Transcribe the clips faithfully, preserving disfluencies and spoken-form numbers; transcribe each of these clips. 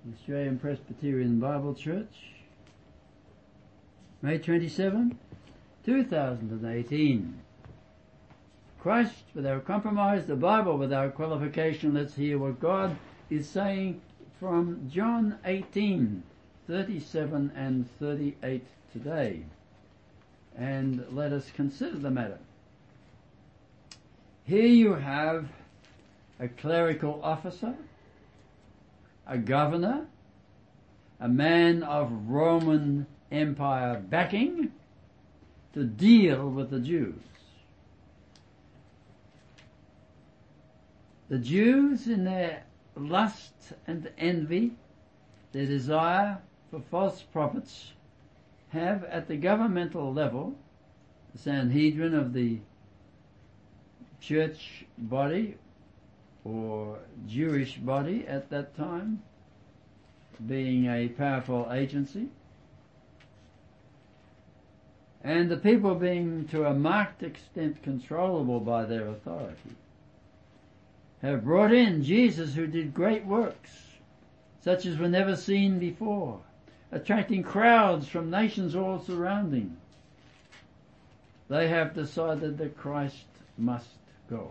the Australian Presbyterian Bible Church, May twenty-seventh, two thousand eighteen. Christ without compromise, the Bible without qualification. Let's hear what God is saying from John eighteen, thirty-seven and thirty-eight today. And let us consider the matter. Here you have a clerical officer, a governor, a man of Roman Empire backing to deal with the Jews. The Jews, in their lust and envy, their desire for false prophets, have at the governmental level, the Sanhedrin of the church body or Jewish body at that time, being a powerful agency, and the people being to a marked extent controllable by their authority, have brought in Jesus, who did great works, such as were never seen before, attracting crowds from nations all surrounding. They have decided that Christ must go.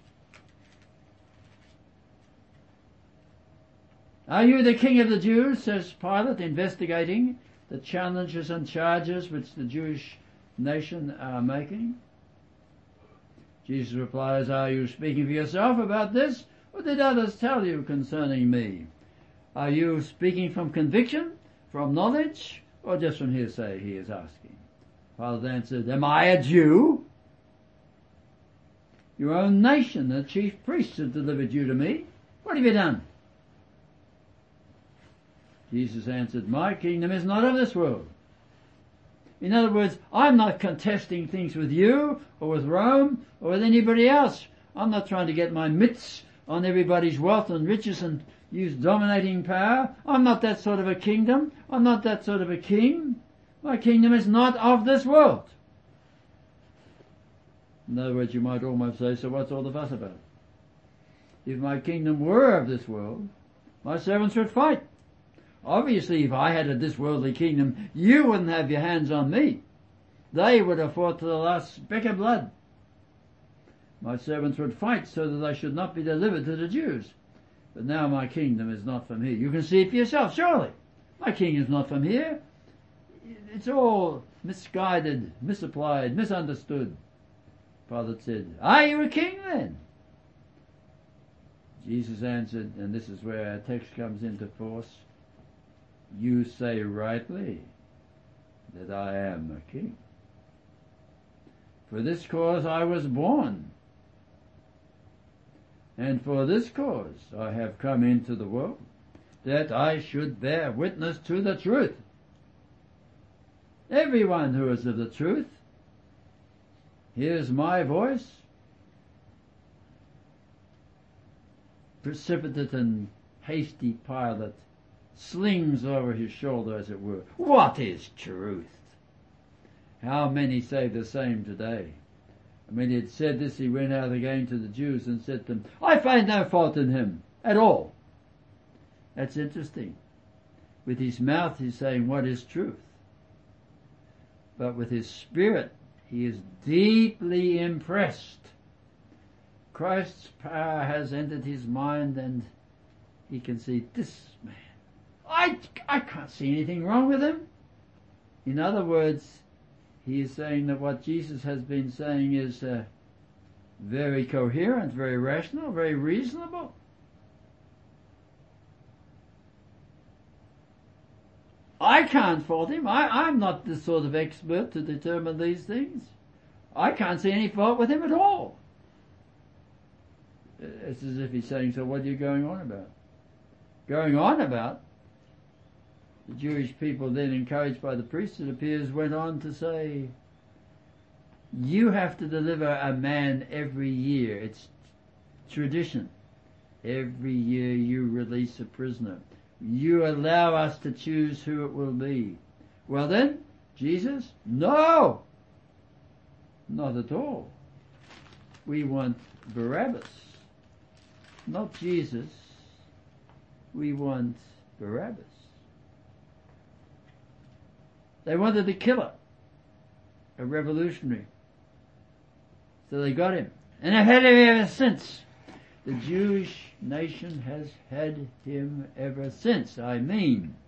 Are you the king of the Jews? Says Pilate, investigating the challenges and charges which the Jewish nation are making. Jesus replies, are you speaking for yourself about this, or did others tell you concerning me? Are you speaking from conviction, from knowledge, or just from hearsay, he is asking. Pilate answered, am I a Jew? Your own nation, the chief priests, have delivered you to me. What have you done? Jesus answered, my kingdom is not of this world. In other words, I'm not contesting things with you, or with Rome, or with anybody else. I'm not trying to get my mitts on everybody's wealth and riches and use dominating power. I'm not that sort of a kingdom. I'm not that sort of a king. My kingdom is not of this world. In other words, you might almost say, so what's all the fuss about? If my kingdom were of this world, my servants would fight. Obviously, if I had a this worldly kingdom, you wouldn't have your hands on me. They would have fought to the last speck of blood. My servants would fight so that I should not be delivered to the Jews. But now my kingdom is not from here. You can see it for yourself, surely. My kingdom is not from here. It's all misguided, misapplied, misunderstood. Pilate said, are you a king then? Jesus answered, and this is where our text comes into force, you say rightly that I am a king. For this cause I was born, and for this cause I have come into the world, that I should bear witness to the truth. Everyone who is of the truth hears my voice. Precipitate and hasty Pilate slings over his shoulder, as it were, what is truth? How many say the same today? When he had said this, he went out again to the Jews and said to them, I find no fault in him at all. That's interesting. With his mouth he's saying, what is truth? But with his spirit he is deeply impressed. Christ's power has entered his mind, and he can see this man. I, I can't see anything wrong with him. In other words, he is saying that what Jesus has been saying is uh, very coherent, very rational, very reasonable. I can't fault him. I, I'm not the sort of expert to determine these things. I can't see any fault with him at all. It's as if he's saying, so what are you going on about? Going on about? The Jewish people, then encouraged by the priests, it appears, went on to say, you have to deliver a man every year. It's tradition. Every year you release a prisoner. You allow us to choose who it will be. Well then, Jesus? No! Not at all. We want Barabbas, not Jesus. We want Barabbas. They wanted to kill him, a revolutionary. So they got him. And they've had him ever since. The Jewish nation has had him ever since. I mean,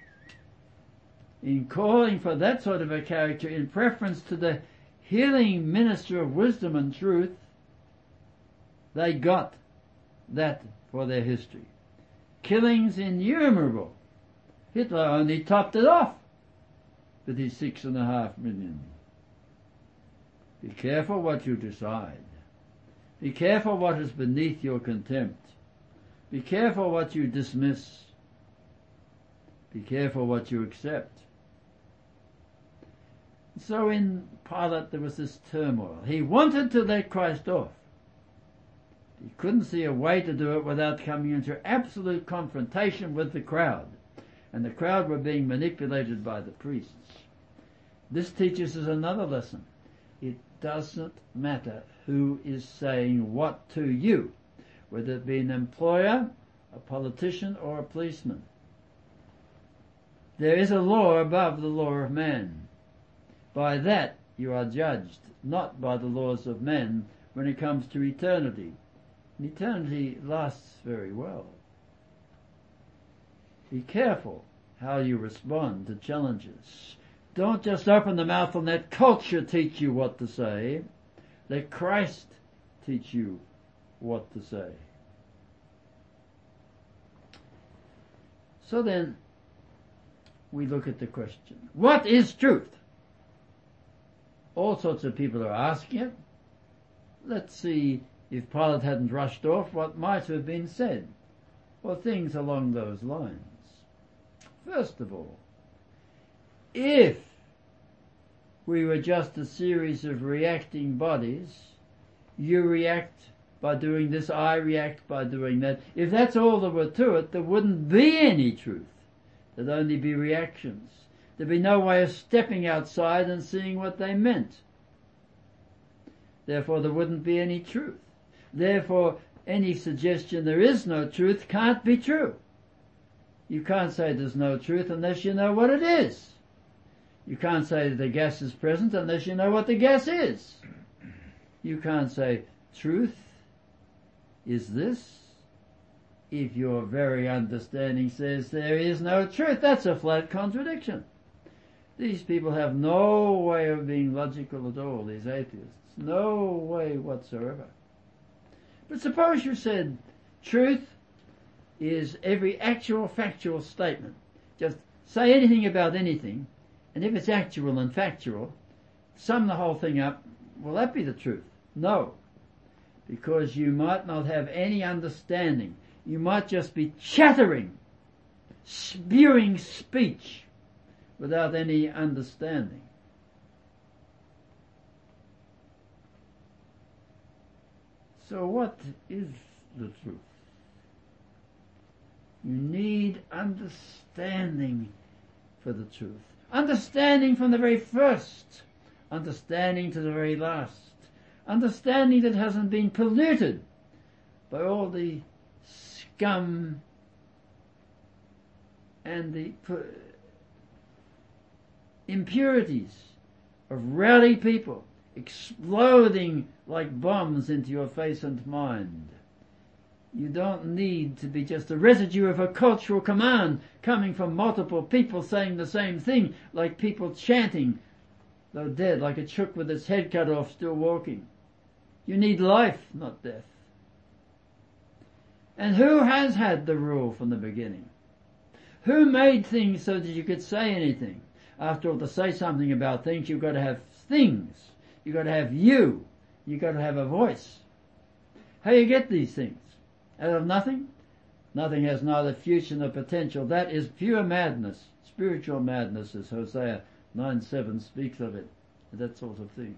in calling for that sort of a character in preference to the healing minister of wisdom and truth, they got that for their history. Killings innumerable. Hitler only topped it off with his six and a half million. Be careful what you decide. Be careful what is beneath your contempt. Be careful what you dismiss. Be careful what you accept. So in Pilate there was this turmoil. He wanted to let Christ off. He couldn't see a way to do it without coming into absolute confrontation with the crowd. And the crowd were being manipulated by the priests. This teaches us another lesson. It doesn't matter who is saying what to you, whether it be an employer, a politician, or a policeman. There is a law above the law of man. By that you are judged, not by the laws of men when it comes to eternity. And eternity lasts very well. Be careful how you respond to challenges. Don't just open the mouth and let culture teach you what to say. Let Christ teach you what to say. So then, we look at the question, what is truth? All sorts of people are asking it. Let's see, if Pilate hadn't rushed off, what might have been said, or things along those lines. First of all, if we were just a series of reacting bodies, you react by doing this, I react by doing that, if that's all there were to it, there wouldn't be any truth. There'd only be reactions. There'd be no way of stepping outside and seeing what they meant. Therefore there wouldn't be any truth. Therefore any suggestion there is no truth can't be true. You can't say there's no truth unless you know what it is. You can't say the gas is present unless you know what the gas is. You can't say truth is this if your very understanding says there is no truth. That's a flat contradiction. These people have no way of being logical at all, these atheists. No way whatsoever. But suppose you said truth is every actual factual statement. Just say anything about anything, and if it's actual and factual, sum the whole thing up, will that be the truth? No. Because you might not have any understanding. You might just be chattering, spewing speech without any understanding. So what is the truth? You need understanding for the truth. Understanding from the very first. Understanding to the very last. Understanding that hasn't been polluted by all the scum and the impurities of rowdy people exploding like bombs into your face and mind. You don't need to be just a residue of a cultural command coming from multiple people saying the same thing, like people chanting, though dead, like a chook with its head cut off still walking. You need life, not death. And who has had the rule from the beginning? Who made things so that you could say anything? After all, to say something about things, you've got to have things. You've got to have you. You've got to have a voice. How do you get these things? Out of nothing? Nothing has neither future nor potential. That is pure madness, spiritual madness, as Hosea nine seven speaks of it, that sort of thing.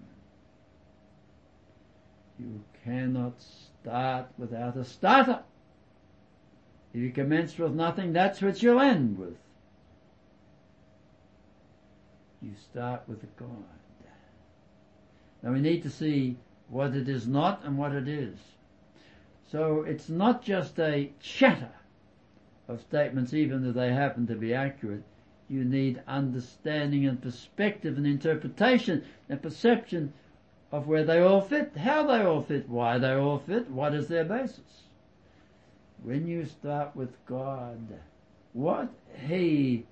You cannot start without a starter. If you commence with nothing, that's what you'll end with. You start with a God. Now we need to see what it is not and what it is. So it's not just a chatter of statements, even if they happen to be accurate, you need understanding and perspective and interpretation and perception of where they all fit, how they all fit, why they all fit, what is their basis. When you start with God, what He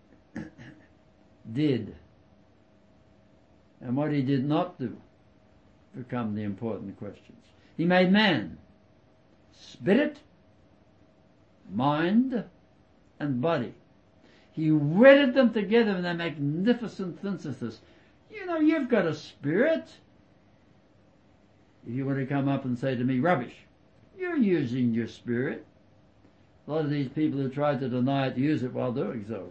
did and what He did not do become the important questions. He made man, spirit, mind, and body. He wedded them together in a magnificent synthesis. You know, you've got a spirit. If you want to come up and say to me, rubbish, you're using your spirit. A lot of these people who try to deny it use it while doing so.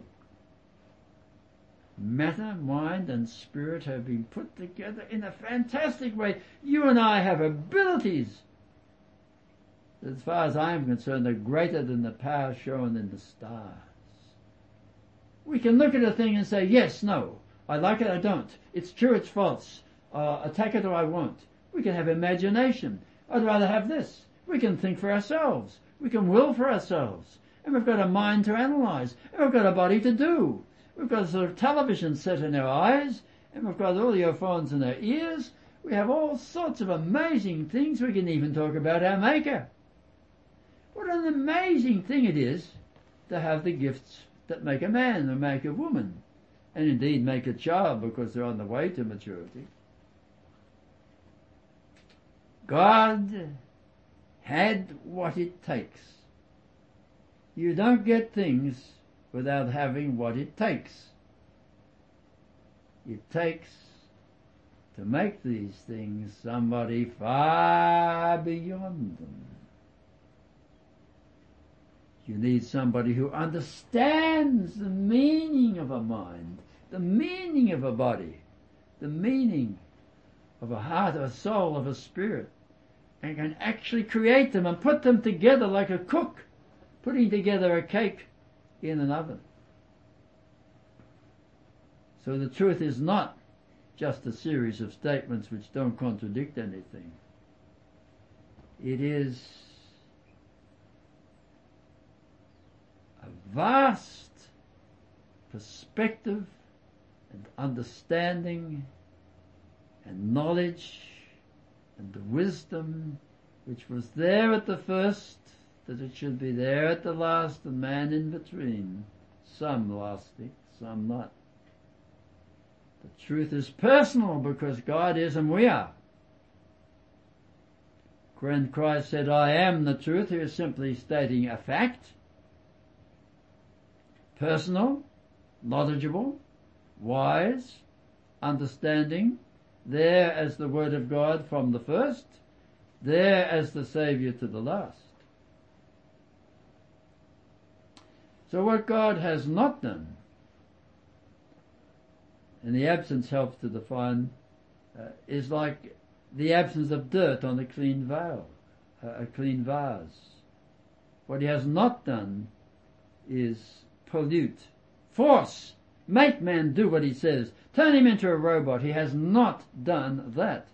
Matter, mind, and spirit have been put together in a fantastic way. You and I have abilities that, as far as I am concerned, are greater than the power shown in the stars. We can look at a thing and say, yes, no, I like it, I don't. It's true, it's false. Uh, attack it or I won't. We can have imagination. I'd rather have this. We can think for ourselves. We can will for ourselves. And we've got a mind to analyze. And we've got a body to do. We've got a sort of television set in our eyes. And we've got audio phones in our ears. We have all sorts of amazing things. We can even talk about our Maker. What an amazing thing it is to have the gifts that make a man or make a woman, and indeed make a child because they're on the way to maturity. God had what it takes. You don't get things without having what it takes. It takes to make these things somebody far beyond them. You need somebody who understands the meaning of a mind, the meaning of a body, the meaning of a heart, of a soul, of a spirit, and can actually create them and put them together like a cook putting together a cake in an oven. So the truth is not just a series of statements which don't contradict anything. It is a vast perspective and understanding and knowledge and the wisdom which was there at the first, that it should be there at the last, and man in between, some lasting, some not. The truth is personal because God is and we are. When Christ said, I am the truth, he is simply stating a fact. Personal, knowledgeable, wise, understanding, there as the Word of God from the first, there as the Saviour to the last. So what God has not done, and the absence helps to define, uh, is like the absence of dirt on a clean veil, uh, a clean vase. What he has not done is pollute, force, make man do what he says, turn him into a robot. He has not done that.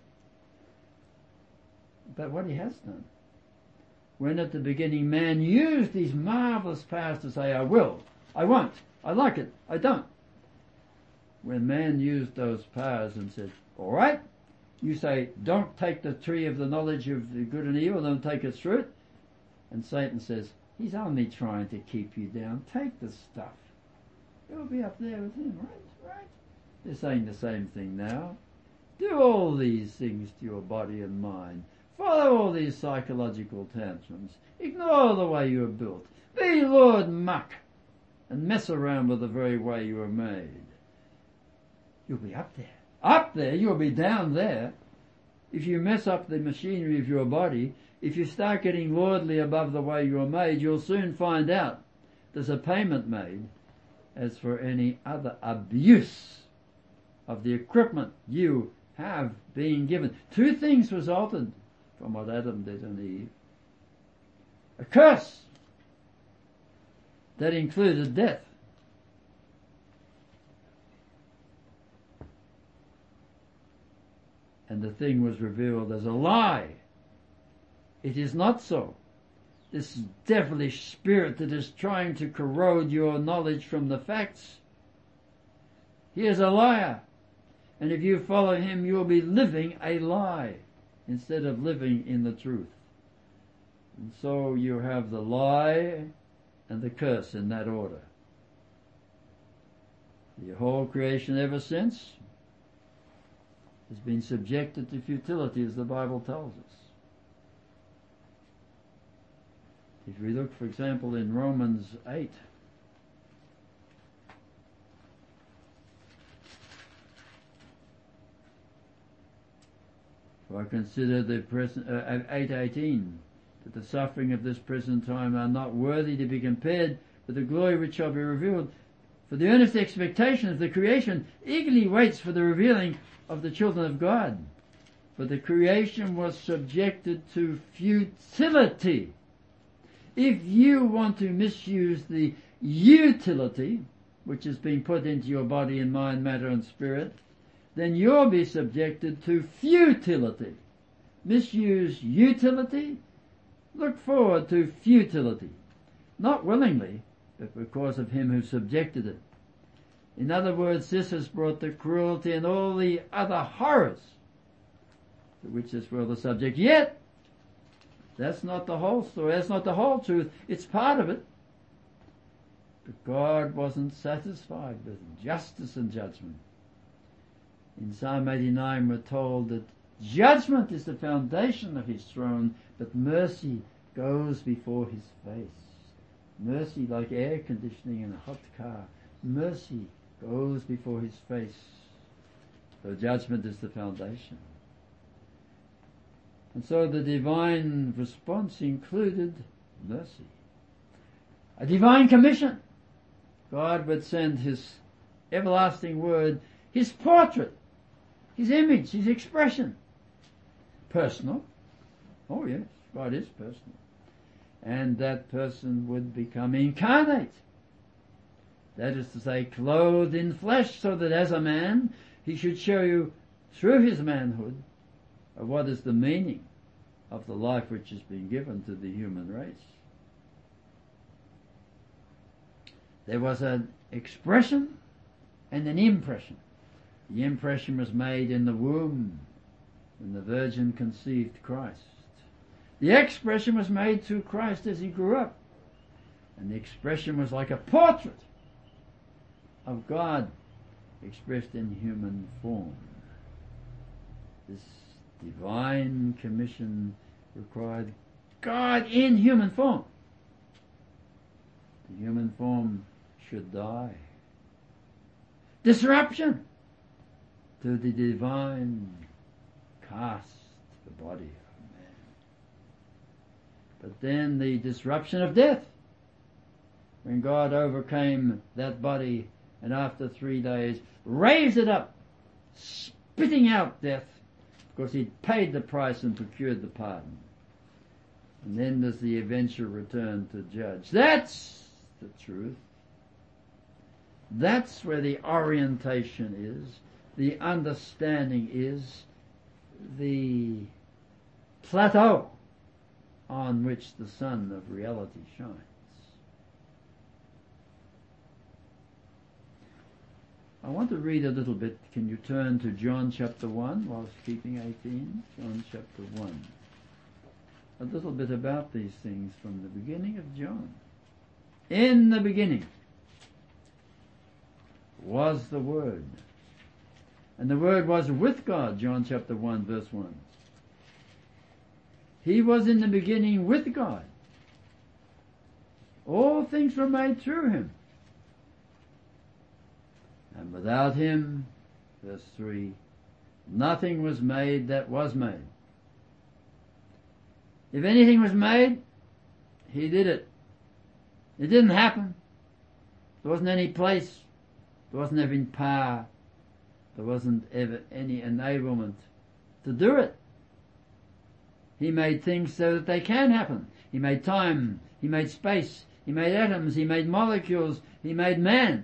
But what he has done, when at the beginning man used these marvelous powers to say, I will, I won't, I like it, I don't. When man used those powers and said, all right, you say, don't take the tree of the knowledge of the good and evil, don't take its fruit. And Satan says, he's only trying to keep you down. Take the stuff. You'll be up there with him, right? Right? They're saying the same thing now. Do all these things to your body and mind. Follow all these psychological tantrums. Ignore the way you are built. Be Lord Muck and mess around with the very way you are made. You'll be up there. Up there, you'll be down there. If you mess up the machinery of your body, if you start getting lordly above the way you're made, you'll soon find out there's a payment made as for any other abuse of the equipment you have been given. Two things resulted from what Adam did and Eve. A curse that included death. And the thing was revealed as a lie. It is not so. this devilish spirit that is trying to corrode your knowledge from the facts. He is a liar. And if you follow him, you'll be living a lie instead of living in the truth. And so you have the lie and the curse in that order. The whole creation ever since has been subjected to futility, as the Bible tells us. If we look, for example, in Romans eight, for I consider the present uh, eight eighteen that the suffering of this present time are not worthy to be compared with the glory which shall be revealed. For the earnest expectation of the creation eagerly waits for the revealing of the children of God. For the creation was subjected to futility. If you want to misuse the utility which is being put into your body and mind, matter and spirit, then you'll be subjected to futility. Misuse utility, look forward to futility. Not willingly, but because of him who subjected it. In other words, this has brought the cruelty and all the other horrors to which this world is subject. Yet, that's not the whole story, that's not the whole truth, it's part of it. But God wasn't satisfied with justice and judgment. In Psalm eighty-nine we're told that judgment is the foundation of his throne, but mercy goes before his face. Mercy, like air conditioning in a hot car, mercy goes before his face. So judgment is the foundation. And so the divine response included mercy. A divine commission. God would send his everlasting word, his portrait, his image, his expression. Personal. Oh yes, God is personal. And that person would become incarnate. That is to say, clothed in flesh, so that as a man, he should show you through his manhood of what is the meaning of the life which has been given to the human race. There was an expression and an impression. The impression was made in the womb when the Virgin conceived Christ. The expression was made through Christ as he grew up. And the expression was like a portrait of God expressed in human form. This divine commission required God in human form. The human form should die. Disruption to the divine cast, the body of man. But then the disruption of death, when God overcame that body and after three days raised it up, spitting out death, because he'd paid the price and procured the pardon. And then there's the eventual return to judge. That's the truth. That's where the orientation is, the understanding is, the plateau on which the sun of reality shines. I want to read a little bit. Can you turn to John chapter one whilst keeping eighteen? John chapter one. A little bit about these things from the beginning of John. In the beginning was the Word. And the Word was with God, John chapter one verse one. He was in the beginning with God. All things were made through him. And without him, verse three, nothing was made that was made. If anything was made, he did it. It didn't happen. There wasn't any place. There wasn't even power. There wasn't ever any enablement to do it. He made things so that they can happen. He made time. He made space. He made atoms. He made molecules. He made man.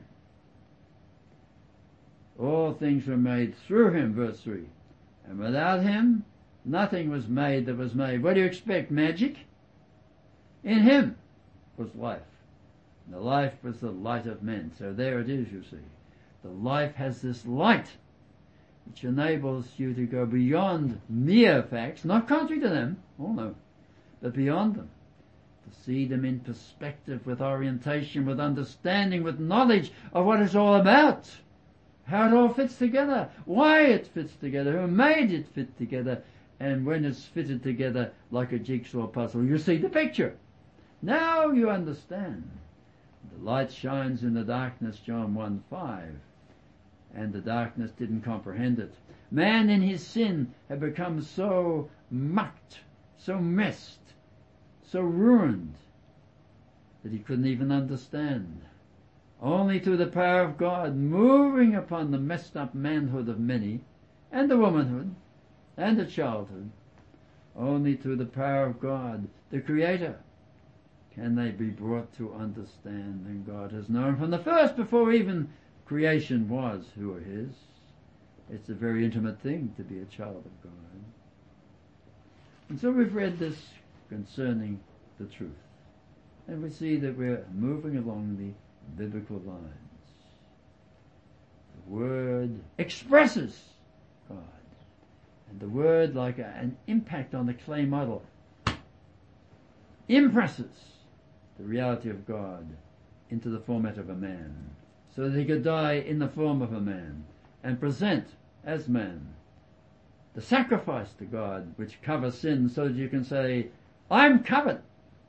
All things were made through him, verse three. And without him, nothing was made that was made. What do you expect, magic? In him was life. And the life was the light of men. So there it is, you see. The life has this light which enables you to go beyond mere facts, not contrary to them, oh no, but beyond them. To see them in perspective, with orientation, with understanding, with knowledge of what it's all about. How it all fits together, why it fits together, who made it fit together, and when it's fitted together like a jigsaw puzzle, you see the picture. Now you understand. The light shines in the darkness, John one five, and the darkness didn't comprehend it. Man in his sin had become so mucked, so messed, so ruined, that he couldn't even understand. Only through the power of God moving upon the messed up manhood of many, and the womanhood, and the childhood, only through the power of God, the Creator, can they be brought to understand. And God has known from the first, before even creation was, who are His. It's a very intimate thing to be a child of God. And so we've read this concerning the truth. And we see that we're moving along the biblical lines. The Word expresses God. And the Word, like a, an impact on the clay model, impresses the reality of God into the format of a man, so that he could die in the form of a man and present as man the sacrifice to God which covers sin, so that you can say, I'm covered.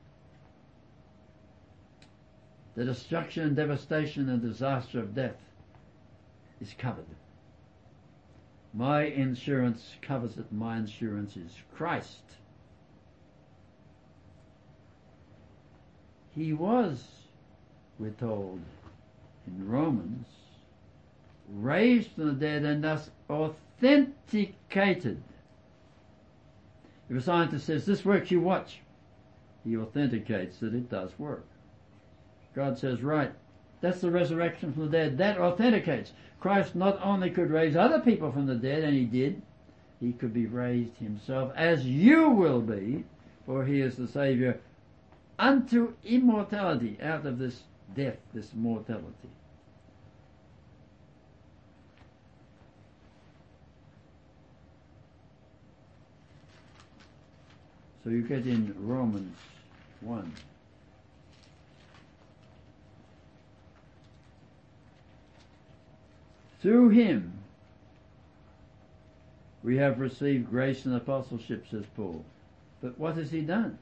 The destruction and devastation and disaster of death is covered. My insurance covers it. My insurance is Christ. He was, we're told in Romans, raised from the dead and thus authenticated. If a scientist says, this works, you watch, he authenticates that it does work. God says, right, that's the resurrection from the dead. That authenticates. Christ not only could raise other people from the dead, and he did, he could be raised himself, as you will be, for he is the Saviour, unto immortality, out of this death, this mortality. So you get in Romans one. Through him we have received grace and apostleship, says Paul. But what has he done?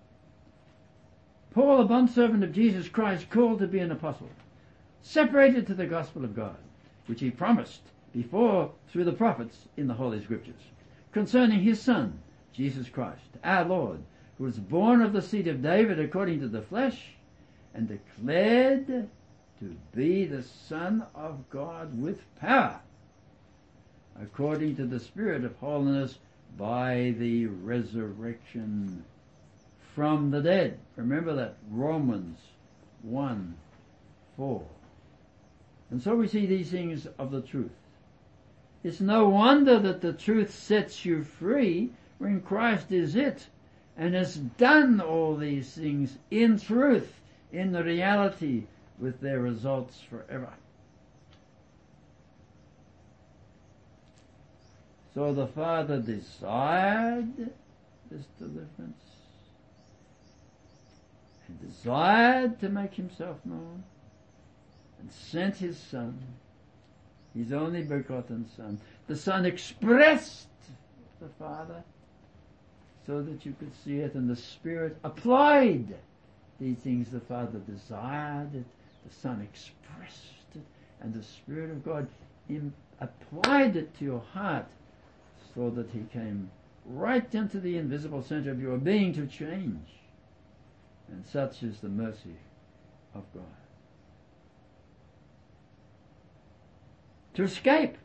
Paul, a bondservant of Jesus Christ, called to be an apostle, separated to the gospel of God, which he promised before through the prophets in the Holy Scriptures, concerning his Son, Jesus Christ, our Lord, who was born of the seed of David according to the flesh, and declared to be the Son of God with power, according to the Spirit of holiness, by the resurrection from the dead. Remember that, Romans one four. And so we see these things of the truth. It's no wonder that the truth sets you free when Christ is it and has done all these things in truth, in the reality, with their results forever. So the Father desired this deliverance, and desired to make himself known, and sent his Son, his only begotten Son. The Son expressed the Father so that you could see it, and the Spirit applied these things the Father desired it, the Son expressed it, and the Spirit of God in, applied it to your heart, so that he came right into the invisible center of your being to change. And such is the mercy of God. To escape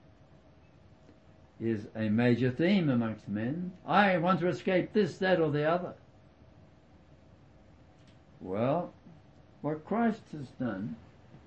is a major theme amongst men. I want to escape this, that, or the other. Well, what Christ has done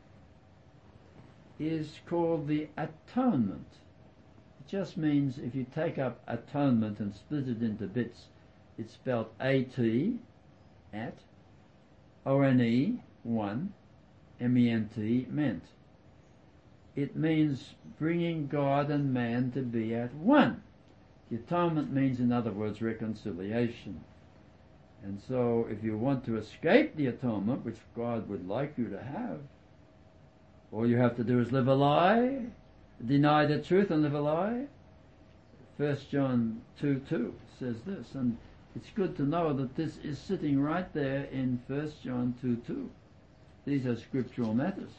is called the atonement. It just means, if you take up atonement and split it into bits, it's spelled A T at, O N E, one, M E N T, meant. It means bringing God and man to be at one. The atonement means, in other words, reconciliation. And so, if you want to escape the atonement, which God would like you to have, all you have to do is live a lie, deny the truth and live a lie. First John two two says this, and it's good to know that this is sitting right there in First John two two. These are scriptural matters.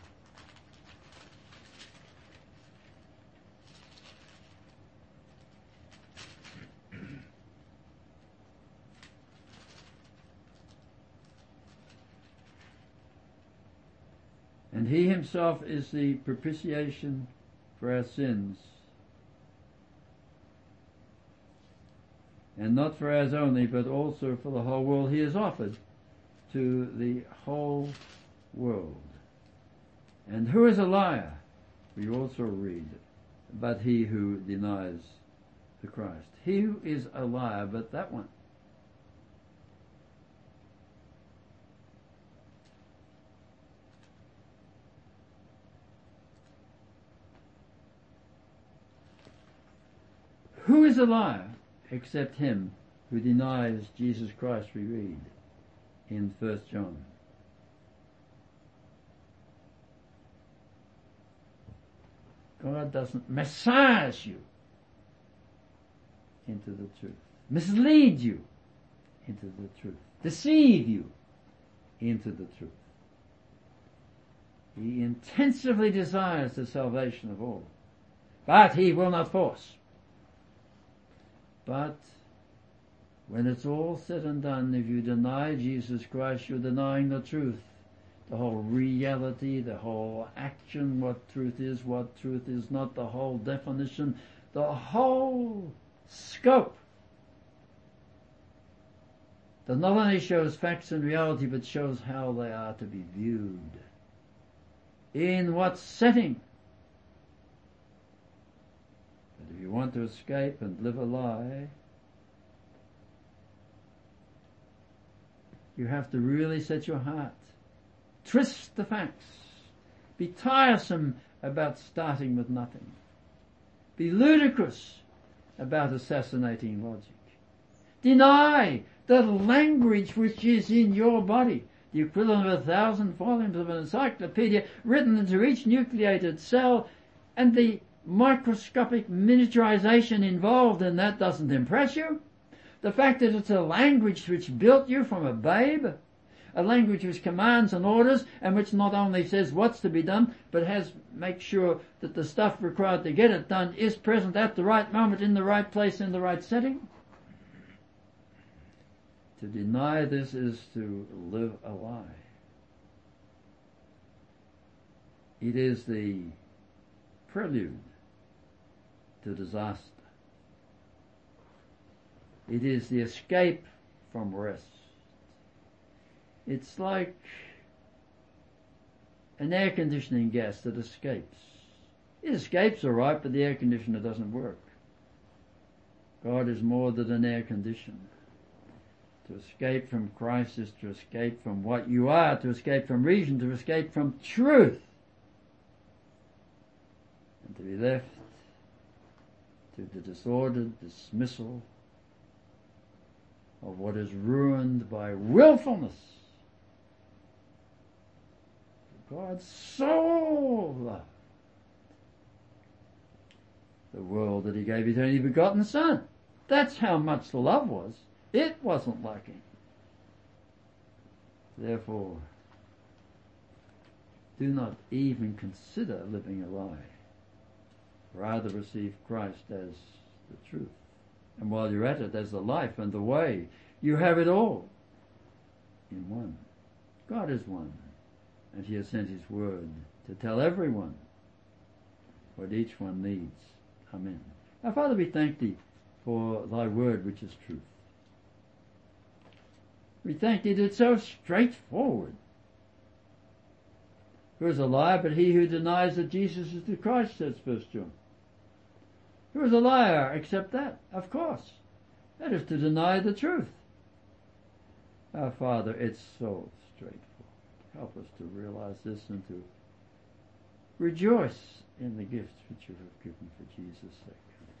And he himself is the propitiation for our sins. And not for ours only, but also for the whole world. He is offered to the whole world. And who is a liar? We also read, but he who denies the Christ. He who is a liar, but that one. Who is a liar except him who denies Jesus Christ, we read in First John. God doesn't massage you into the truth, mislead you into the truth, deceive you into the truth. He intensively desires the salvation of all, but he will not force. But when it's all said and done, if you deny Jesus Christ, you're denying the truth, the whole reality, the whole action, what truth is, what truth is not, the whole definition, the whole scope that not only shows facts and reality, but shows how they are to be viewed. In what setting? But if you want to escape and live a lie, you have to really set your heart. Twist the facts. Be tiresome about starting with nothing. Be ludicrous about assassinating logic. Deny the language which is in your body, the equivalent of a thousand volumes of an encyclopedia written into each nucleated cell, and the microscopic miniaturization involved in that doesn't impress you. The fact that it's a language which built you from a babe, a language which commands and orders, and which not only says what's to be done, but has make sure that the stuff required to get it done is present at the right moment, in the right place, in the right setting. To deny this is to live a lie. It is the prelude to disaster. It is the escape from rest. It's like an air conditioning gas that escapes. It escapes all right, but the air conditioner doesn't work. God is more than an air conditioner. To escape from Christ is to escape from what you are, to escape from reason, to escape from truth. And to be left to the disordered dismissal of what is ruined by willfulness. God so loved the world that he gave his only begotten Son. That's how much the love was. It wasn't lacking. Therefore, do not even consider living a lie. Rather receive Christ as the truth. And while you're at it, as the life and the way, you have it all in one. God is one. And he has sent his word to tell everyone what each one needs. Amen. Our Father, we thank thee for thy word, which is truth. We thank thee that it's so straightforward. Who is a liar but he who denies that Jesus is the Christ, says First John. Who is a liar except that? Of course. That is to deny the truth. Our Father, it's so straightforward. Help us to realize this and to rejoice in the gifts which you have given for Jesus' sake.